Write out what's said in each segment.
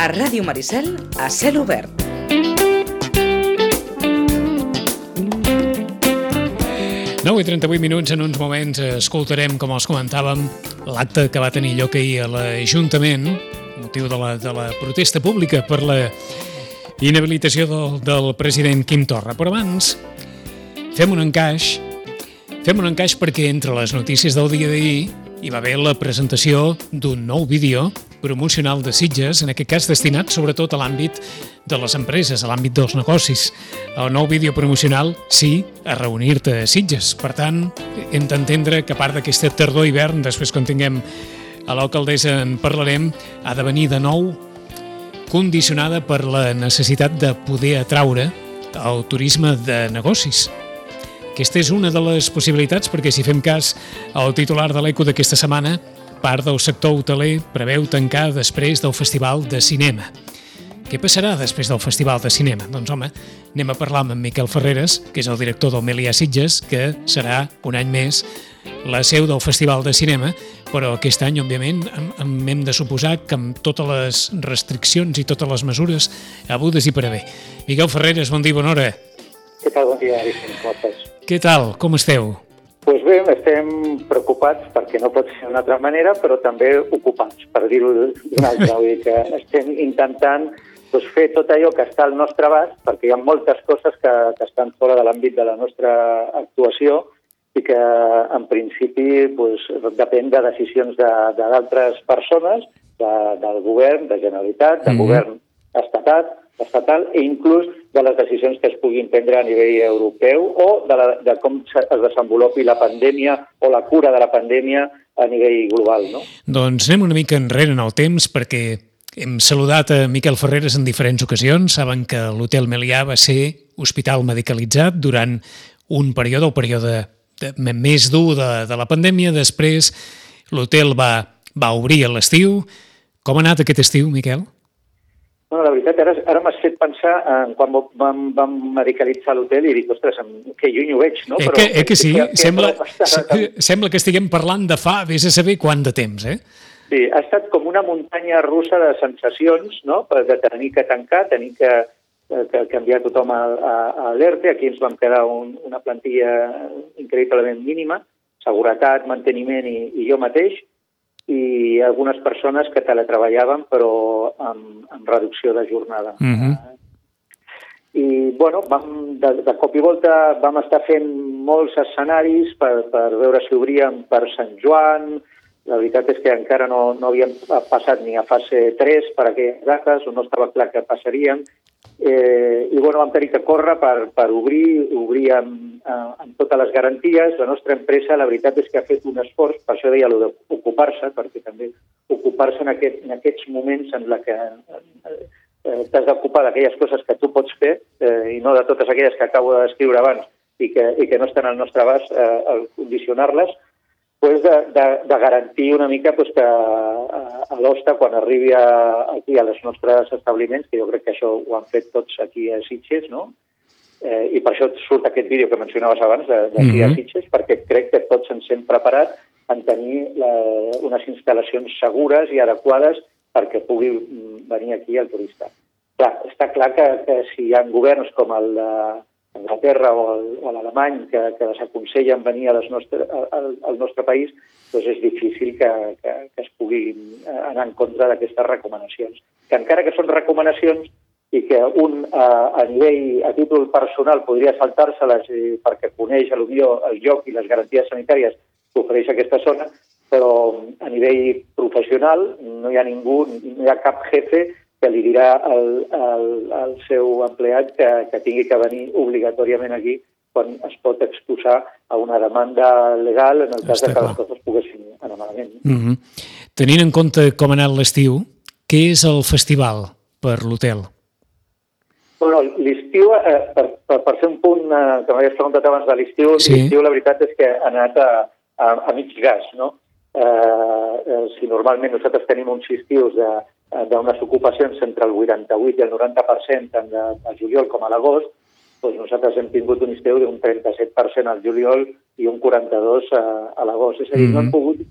Ràdio Maricel, a cel obert. I 38 minuts. En uns moments escoltarem, com els comentàvem, l'acte que va tenir lloc ahir a l'Ajuntament, motiu de la protesta pública per la inhabilitació del president Quim Torra. Però abans fem un encaix perquè entre les notícies del dia d'ahir hi va haver la presentació d'un nou vídeo promocional de Sitges, en aquest cas destinat sobretot a l'àmbit de les empreses, a l'àmbit dels negocis. El nou vídeo promocional, sí, a reunir-te a Sitges. Per tant, hem d'entendre que a part d'aquesta tardor-hivern, després quan tinguem a l'alcaldessa en parlarem, ha de venir de nou condicionada per la necessitat de poder atraure el turisme de negocis. Aquesta és una de les possibilitats, perquè si fem cas al titular de l'Eco d'aquesta setmana, part del sector hoteler preveu tancar després del Festival de Cinema. Què passarà després del Festival de Cinema? Doncs home, anem a parlar amb en Miquel Ferreres, que és el director del Melià Sitges, que serà un any més la seu del Festival de Cinema, però aquest any, òbviament, hem de suposar que amb totes les restriccions i totes les mesures hagudes i per haver. Miquel Ferreres, bon dia, bona hora. Què tal? Bon dia, Vicent, com estàs? Què tal? Com esteu? Doncs bé, estem preocupats perquè no pot ser d'una altra manera, però també ocupats, per dir-ho d'una altra. Vull dir que estem intentant fer tot allò que està al nostre abast, perquè hi ha moltes coses que estan fora de l'àmbit de la nostra actuació i que, en principi, depèn de decisions d'altres persones, del govern, de Generalitat, del govern estatal i inclús de les decisions que es puguin prendre a nivell europeu o de com es desenvolupi la pandèmia o la cura de la pandèmia a nivell global, no? Doncs anem una mica enrere en el temps perquè hem saludat a Miquel Ferreres en diferents ocasions. Saben que l'Hotel Melià va ser hospital medicalitzat durant un període, el període més dur de la pandèmia. Després l'hotel va obrir a l'estiu. Com ha anat aquest estiu, Miquel? No, la veritat, ara m'has fet pensar en quan vam medicalitzar l'hotel i dic, ostres, que lluny ho veig, no? Que sí? Sembla que estiguem parlant de fa, vés a saber quant de temps, eh? Sí, ha estat com una muntanya russa de sensacions, no? De tenir que tancar, tenir que canviar tothom a l'ERTE. Aquí ens vam quedar una plantilla increïblement mínima, seguretat, manteniment i jo mateix, i algunes persones que teletreballaven però amb reducció de jornada. I, bueno, de cop i volta vam estar fent molts escenaris per veure si obríem per Sant Joan. La veritat és que encara no havíem passat ni a fase 3 per aquelles dates, o no estava clar que passaríem. I bueno, vam tenir que córrer per obrir amb totes les garanties. La nostra empresa, la veritat és que ha fet un esforç, per això deia allò d'ocupar-se, perquè també ocupar-se en aquests moments en què t'has d'ocupar d'aquelles coses que tu pots fer i no de totes aquelles que acabo de descriure abans i que no estan al nostre abast, condicionar-les, de garantir una mica que a l'hoste, quan arribi aquí als nostres establiments, que jo crec que això ho han fet tots aquí a Sitges, no? I per això surt aquest vídeo que mencionaves abans d'aquí a Sitges, perquè crec que tots ens hem preparat en tenir unes instal·lacions segures i adequades perquè pugui venir aquí el turista. Clar, està clar que si hi ha governs com el d'Anglaterra o l'alemany que desaconsellen venir al nostre país, doncs és difícil que es pugui anar en contra d'aquestes recomanacions. Que encara que són recomanacions i que un a títol personal podria saltar-se-les perquè coneix potser el lloc i les garanties sanitàries que ofereix aquesta zona, però a nivell professional no hi ha ningú, no hi ha cap jefe que li dirà al seu empleat que tingui que venir obligatòriament aquí quan es pot exposar a una demanda legal en el cas que les coses poguessin anar malament. Tenint en compte com ha anat l'estiu, què és el festival per l'hotel? Bueno, l'estiu, per fer un punt que m'havies preguntat abans de l'estiu, l'estiu la veritat és que ha anat a mig gas, no? Si normalment nosaltres tenim uns estius d'unes ocupacions entre el 88 i el 90% tant al juliol com a l'agost, doncs nosaltres hem tingut un estiu d'un 37% al juliol i un 42% a l'agost. És a dir, no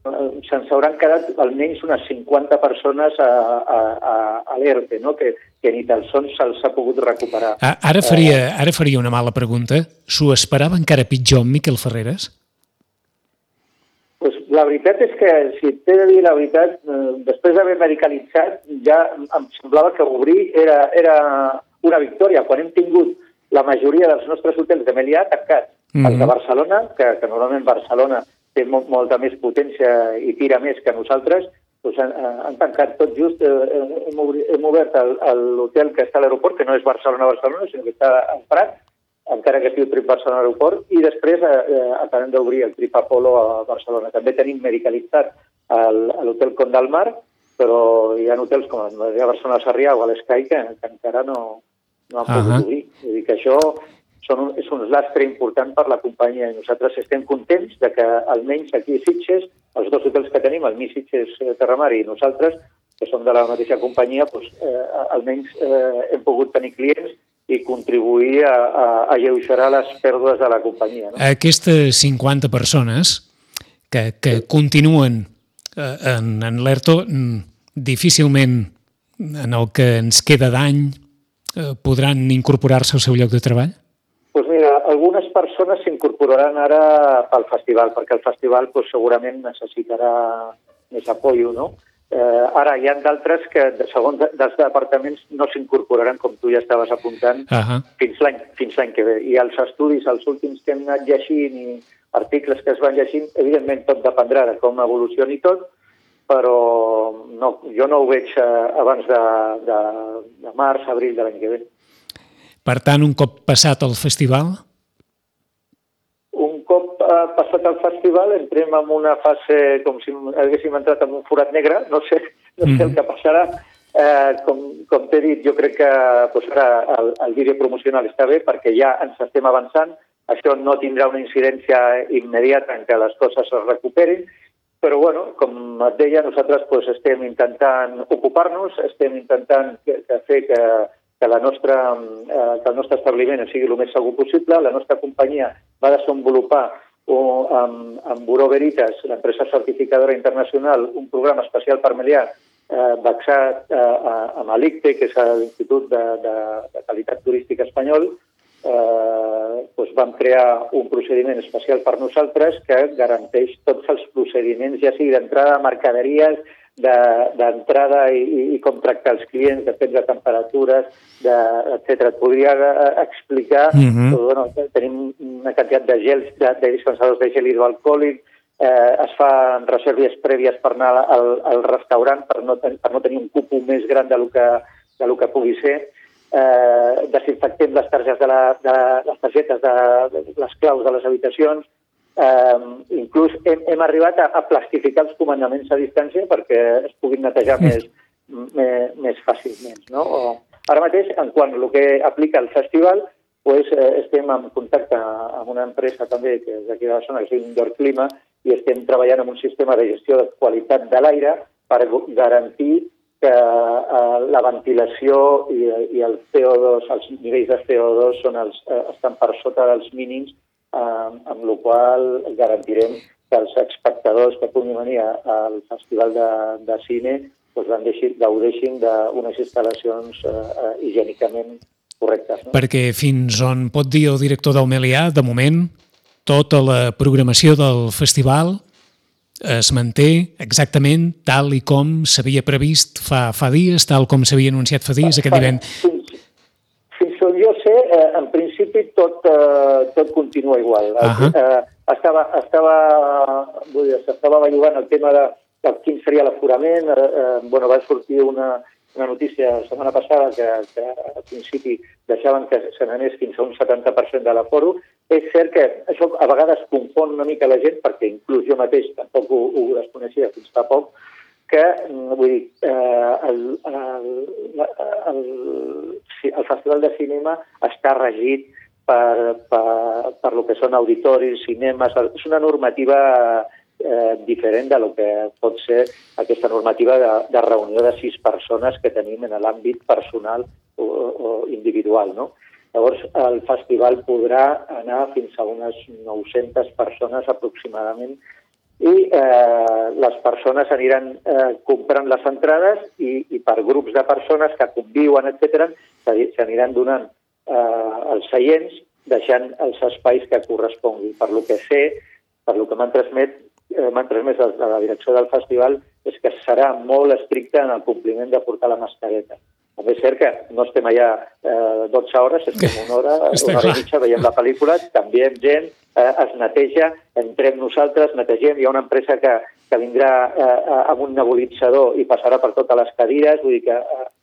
se'ns hauran quedat almenys unes 50 persones a l'ERTE, no? que ni tan sols se'ls ha pogut recuperar. Ara faria una mala pregunta. S'ho esperava encara pitjor amb Miquel Ferreres? Pues la veritat és que, si t'he de dir la veritat, després d'haver medicalitzat, ja em semblava que obrir era una victòria. Quan hem tingut la majoria dels nostres hotels de Melià tancats, els de Barcelona, que normalment Barcelona té molta més potència i tira més que nosaltres, doncs han tancat tot just. Hem obert l'hotel que està a l'aeroport, que no és Barcelona, sinó que està al Prat, encara que es diu Trip Barcelona Aeroport, i després acabem d'obrir el Trip Apollo a Barcelona. També tenim medicalitzat l'hotel Con del Mar, però hi ha hotels com a Barcelona Sarrià o a l'Sky que encara no han pogut obrir. Vull dir que això és un lastre important per la companyia i nosaltres estem contents de que almenys aquí a Sitges, els dos hotels que tenim, el Mi Sitges Terramar i nosaltres, que som de la mateixa companyia, almenys hem pogut tenir clients i contribuir a alleugerar les pèrdues de la companyia. Aquestes 50 persones que continuen en l'ERTO, difícilment en el que ens queda d'any podran incorporar-se al seu lloc de treball? Doncs mira, algunes persones s'incorporaran ara pel festival, perquè el festival segurament necessitarà més apoyo, no? Ara hi ha d'altres que, segons dels departaments, no s'incorporaran, com tu ja estaves apuntant, fins l'any que ve. I els estudis, els últims que hem anat llegint i articles que es van llegint, evidentment tot dependrà de com evolucioni tot, però jo no ho veig abans de març, abril de l'any que ve. Per tant, un cop passat el festival? Un cop passat el festival entrem en una fase com si haguéssim entrat en un forat negre, no sé el que passarà. Com t'he dit, jo crec que ara el vídeo promocional està bé perquè ja ens estem avançant. Això no tindrà una incidència immediata en què les coses es recuperin, però com et deia, nosaltres estem intentant ocupar-nos, estem intentant fer que el nostre establiment sigui el més segur possible. La nostra companyia va desenvolupar amb Bureau Veritas, l'empresa certificadora internacional, un programa especial per Melià, basat amb l'ICTE, que és l'Institut de Qualitat Turística Espanyol. Vam crear un procediment especial per nosaltres que garanteix tots els procediments, ja sigui d'entrada de mercaderies, d'entrada i com tractar els clients, depèn de temperatures, etc. Et podria explicar, tenim una quantitat de gels, de dispensadors de gel hidroalcohòlic, es fan reserves prèvies per anar al restaurant per no tenir un cupo més gran del que pugui ser. Desinfectem les targetes de les claus de les habitacions. Inclús hem arribat a plastificar els comandaments a distància perquè es puguin netejar més fàcilment. Ara mateix, en quant al que aplica el festival, estem en contacte amb una empresa també que és d'aquí de la zona, que és Indoor Clima, i estem treballant en un sistema de gestió de qualitat de l'aire per garantir que la ventilació i el CO2, els nivells de CO2 estan per sota dels mínims, amb la qual garantirem que els espectadors que puguin venir al Festival de Cine gaudeixin d'unes instal·lacions higiènicament correctes. Perquè fins on pot dir el director del Melià, de moment, tota la programació del festival es manté exactament tal i com s'havia previst fa dies, tal com s'havia anunciat fa dies, aquest divendres. Fins on jo sé, en principi tot continua igual. S'estava bellugant el tema de quin seria l'aforament. Va sortir una notícia la setmana passada que al principi deixaven que se n'anés fins a un 70% de l'aforo. És cert que això a vegades confon una mica la gent, perquè inclús jo mateix tampoc ho desconeixia fins fa poc, que el Festival de Cinema està regit per lo que són auditoris, cinemes. És una normativa diferent de lo que pot ser aquesta normativa de reunió de 6 persones que tenim en l'àmbit personal o individual, no? Llavors, el festival podrà anar fins a unes 900 persones aproximadament i les persones aniran comprant les entrades i per grups de persones que conviuen, etc., s'aniran donant els seients, deixant els espais que corresponguin. Per lo que sé, per lo que m'han transmès de la direcció del festival, és que serà molt estricte en el compliment de portar la mascareta. També és cert que no estem allà 12 hores, estem una hora i mitja, veiem la pel·lícula, canviem gent, es neteja, entrem nosaltres, netegem, hi ha una empresa que vindrà amb un nebulitzador i passarà per totes les cadires, vull dir que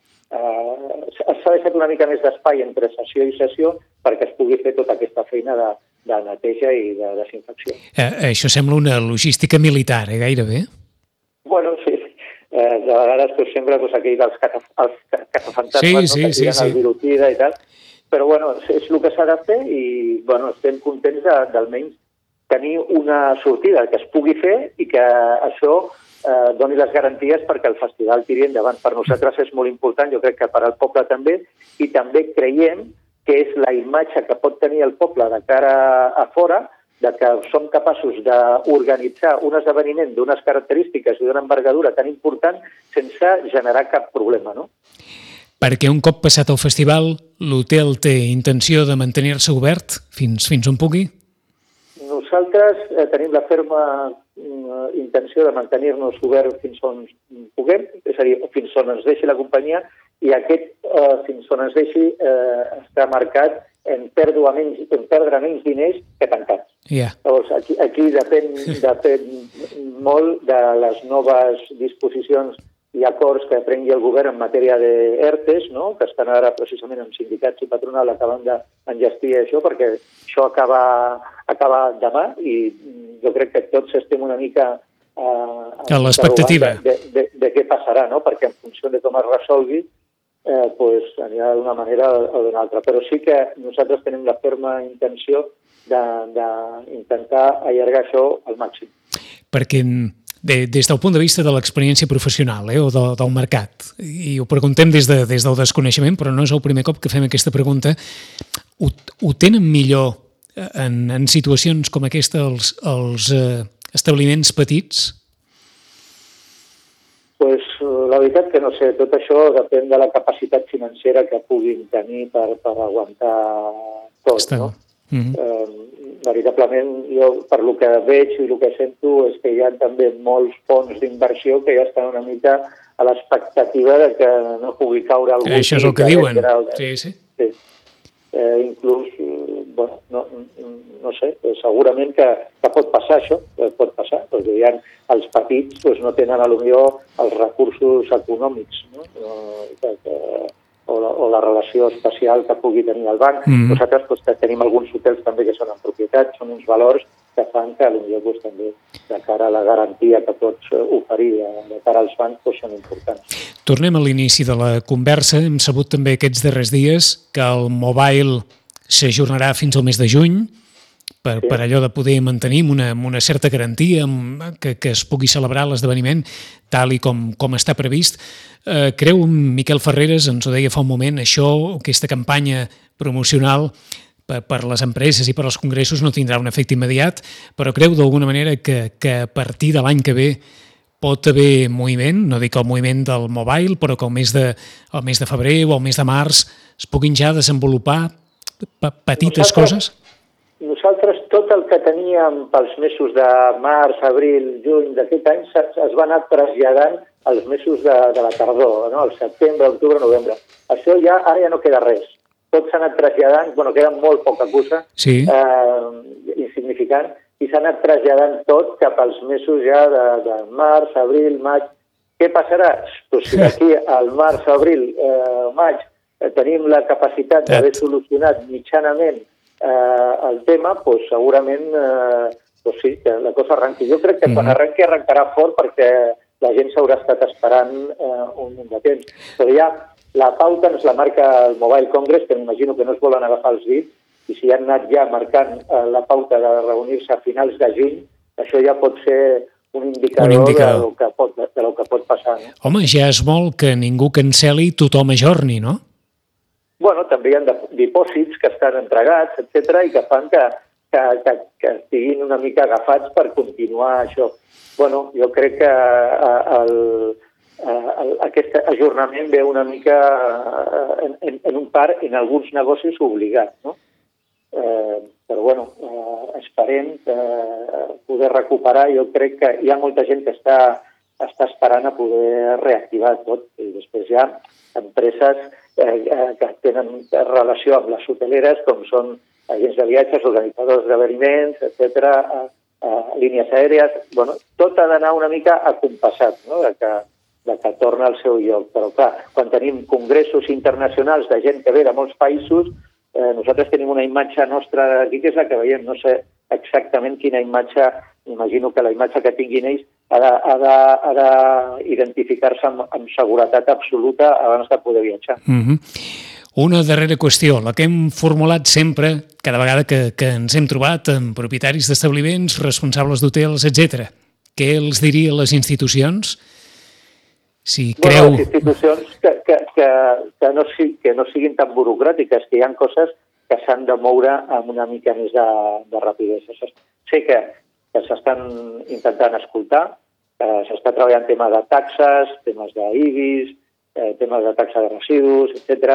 s'ha deixat una mica més d'espai entre sessió i sessió perquè es pugui fer tota aquesta feina de neteja i de desinfecció. Això sembla una logística militar, gairebé? Bueno, sí. De vegades sempre aquí dels caçafantasmes que tiren el virutida i tal, però bueno, és el que s'ha de fer i bueno, estem contents d'almenys tenir una sortida que es pugui fer i que això doni les garanties perquè el festival tiri endavant. Per nosaltres és molt important, jo crec que per al poble també, i també creiem que és la imatge que pot tenir el poble de cara a fora, de que som capaços d'organitzar un esdeveniment d'unes característiques i d'una envergadura tan important sense generar cap problema, no? Perquè un cop passat el festival, l'hotel té intenció de mantenir-se obert fins on pugui? Nosaltres tenim la ferma intenció de mantenir-nos obert fins on puguem, és a dir, fins on ens deixi la companyia, i aquest fins on ens deixi està marcat en perdre menys diners que tancats. Yeah. Llavors, aquí depèn molt de les noves disposicions i acords que prengui el govern en matèria d'ERTEs, no? Que estan ara precisament amb sindicats i patronal acabant d'enllestir això, perquè això acaba demà i jo crec que tots estem una mica a l'expectativa de què passarà, no? Perquè en funció de com es resolgui anirà d'una manera o d'una altra. Però sí que nosaltres tenim la ferma intenció d'intentar allargar això al màxim. Perquè des del punt de vista de l'experiència professional o del mercat, i ho preguntem des del desconeixement, però no és el primer cop que fem aquesta pregunta, ho tenen millor en situacions com aquesta els establiments petits? Pues la veritat que no sé, tot això depèn de la capacitat financera que puguin tenir per aguantar tot, no? Veritablement, jo per lo que veig i el que sento és que hi ha també molts fons d'inversió que ja estan una mica a l'expectativa de que no pugui caure algú. Això és el que diuen. Sí. Inclús, bueno, no sé, segurament que pot passar això, pot passar, perquè hi ha els petits no tenen potser els recursos econòmics, no? O la relació especial que pugui tenir el banc. Nosaltres tenim alguns hotels també que són en propietat, són uns valors que fan que potser també de cara a la garantia que pots oferir de cara als bancs són importants. Tornem a l'inici de la conversa. Hem sabut també aquests darrers dies que el Mobile s'ajornarà fins al mes de juny per allò de poder mantenir una certa garantia que es pugui celebrar l'esdeveniment tal i com està previst. Creu, Miquel Ferreres, ens ho deia fa un moment, aquesta campanya promocional per les empreses i per als congressos no tindrà un efecte immediat, però creu d'alguna manera que a partir de l'any que ve pot haver moviment, no dic el moviment del Mobile, però que el mes de febrer o el mes de març es puguin ja desenvolupar petites coses? Nosaltres tot el que teníem pels mesos de març, abril, juny d'aquest any es va anar traslladant als mesos de la tardor, no? El setembre, octubre, novembre. Això ara ja no queda res. Tot s'ha anat traslladant, queda molt poca cosa, insignificant, i s'ha anat traslladant tot cap als mesos ja de març, abril, maig. Què passarà? Doncs si d'aquí al març, abril, maig tenim la capacitat d'haver solucionat mitjanament el tema, doncs segurament sí, que la cosa arranqui. Jo crec que quan arrencarà fort perquè la gent s'haurà estat esperant un munt de temps. Però ja la pauta ens la marca el Mobile Congress, que m'imagino que no es volen agafar els dits, i si han anat ja marcant la pauta de reunir-se a finals de juny, això ja pot ser un indicador. De lo que pot passar. No? Home, ja és molt que ningú canceli, tothom ajorni, no? Bueno, també hi ha dipòsits que estan entregats, etc i que fan que que estiguin una mica agafats per continuar això. Bueno, jo crec que aquest ajornament ve una mica en un part en alguns negocis obligat, no? Però bueno, esperem poder recuperar. Jo crec que hi ha molta gent que està esperant a poder reactivar tot, i després hi ha empreses que tenen relació amb les hoteleres, com són agents de viatges, organitzadors d'esdeveniments, etc., línies aèries. Bueno, tot ha d'anar una mica acompassat, no? De que torna al seu lloc. Però clar, quan tenim congressos internacionals de gent que ve de molts països, nosaltres tenim una imatge nostra aquí, que és la que veiem. No sé exactament quina imatge, imagino que la imatge que tinguin ells ha d'identificar-se amb seguretat absoluta abans de poder viatjar. Una darrera qüestió, la que hem formulat sempre, cada vegada que ens hem trobat amb propietaris d'establiments, responsables d'hotels, etc. Què els diria a les institucions? Si creu... Les institucions que no siguin tan burocràtiques, que hi ha coses que s'han de moure amb una mica més de rapidesa. Sé que s'estan intentant escoltar, s'està treballant temes de taxes, temes d'IBIs, temes de taxa de residus, etc.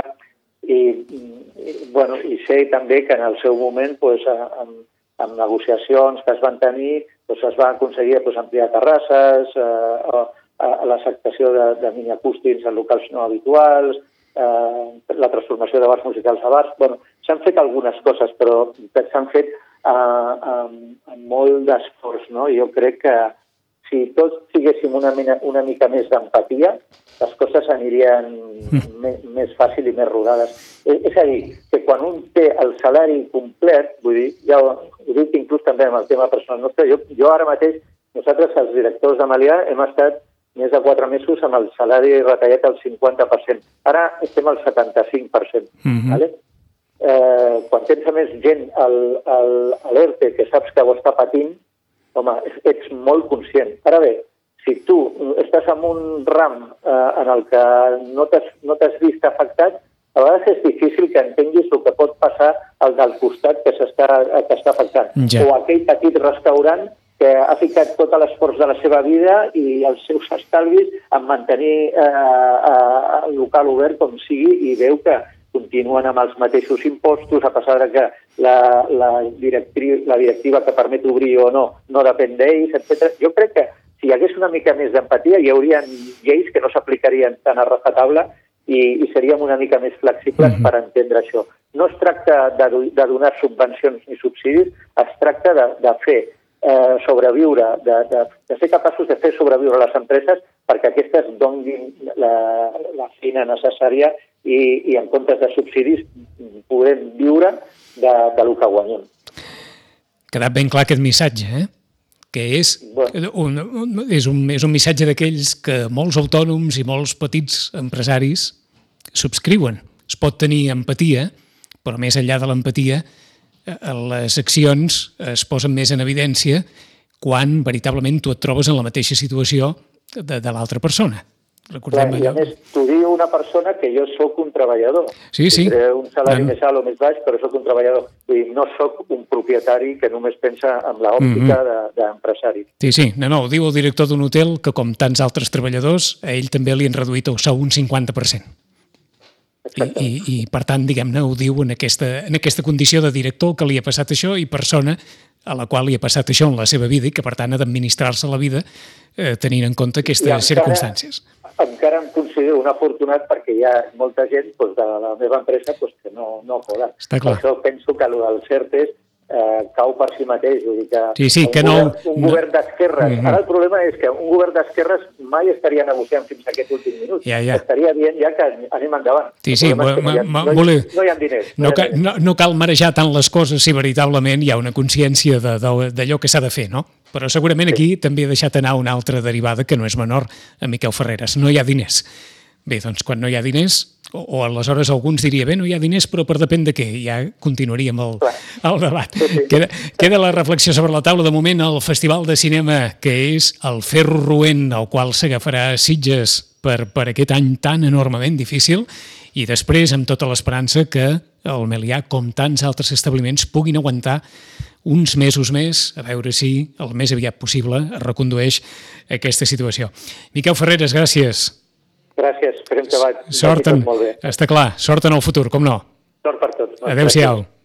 I sé també que en el seu moment, amb negociacions que es van tenir, es va aconseguir ampliar terrasses, l'acceptació de miniacústics en locals no habituals, la transformació de bars musicals a bars. S'han fet algunes coses, però s'han fet amb molt d'esforç, no? Jo crec que si tots tinguéssim una mica més d'empatia, les coses anirien més fàcil i més rodades. És a dir, que quan un té el salari complet, vull dir, ja ho dic inclús també amb el tema personal nostre, jo ara mateix, nosaltres els directors de Melià hem estat més de 4 mesos amb el salari retallat al 50%. Ara estem al 75%. Vale? Quan tens a més gent a l'ERTE que saps que ho està patint, home, ets molt conscient. Ara bé, si tu estàs en un ram en el que no t'has vist afectat, a vegades és difícil que entenguis el que pot passar al del costat que està afectant. Ja. O aquell petit restaurant que ha ficat tot l'esforç de la seva vida i els seus estalvis en mantenir el local obert com sigui, i veu que continuen amb els mateixos impostos, a pesar que la directiva que permet obrir o no depèn d'ells, etc. Jo crec que si hi hagués una mica més d'empatia, hi haurien lleis que no s'aplicarien tan a rajatabla i seríem una mica més flexibles per entendre això. No es tracta de donar subvencions ni subsidis, es tracta de fer sobreviure, de ser capaços de fer sobreviure les empreses perquè aquestes donin la feina necessària i en comptes de subsidis podem viure del que guanyem. Ha quedat ben clar aquest missatge, que és un missatge d'aquells que molts autònoms i molts petits empresaris subscriuen. Es pot tenir empatia, però més enllà de l'empatia, les accions es posen més en evidència quan veritablement tu et trobes en la mateixa situació de l'altra persona. Recordem allò. I a més, t'ho diu una persona que jo sóc un treballador. Sí. Tindré un salari més alt o més baix, però sóc un treballador. Vull dir, no sóc un propietari que només pensa en l'òptica d'empresari. Sí. No, ho diu el director d'un hotel que, com tants altres treballadors, a ell també li han reduït el sou un 50%. I per tant, diguem-ne, ho diu en aquesta condició de director que li ha passat això i persona a la qual li ha passat això en la seva vida i que per tant ha d'administrar-se la vida tenint en compte aquestes circumstàncies. Encara em considero un afortunat perquè hi ha molta gent de la meva empresa que no poden. Per això penso que el dels ERTEs cau per si mateix. Vull dir que un govern d'esquerres... Ara el problema és que un govern d'esquerres mai estaria negociant fins a aquest últim minut. Estaria dient ja que anem endavant. No hi ha diners. No cal marejar tant les coses si veritablement hi ha una consciència d'allò que s'ha de fer, no? Però segurament aquí també he deixat anar una altra derivada que no és menor, a Miquel Ferreres. No hi ha diners. Bé, doncs quan no hi ha diners, o aleshores alguns diria, bé, no hi ha diners, però per depèn de què, ja continuaríem el debat. Queda la reflexió sobre la taula de moment al Festival de Cinema, que és el ferro roent al qual s'agafarà Sitges per aquest any tan enormement difícil, i després amb tota l'esperança que el Melià, com tants altres establiments, puguin aguantar uns mesos més, a veure si el més aviat possible es recondueix aquesta situació. Miquel Ferreres, gràcies. Gràcies, esperem que vagi Sort tot molt bé. està clar, sort en el futur, com no. Sort per tots. Adéu-siau.